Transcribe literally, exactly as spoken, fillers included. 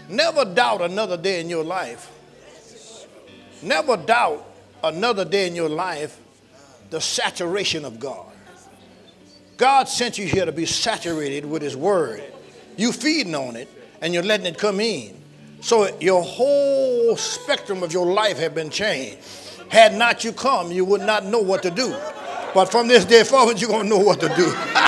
Never doubt another day in your life. Never doubt another day in your life the saturation of God. God sent you here to be saturated with his word. You feeding on it and you're letting it come in. So your whole spectrum of your life have been changed. Had not you come, you would not know what to do. But from this day forward, you're going to know what to do.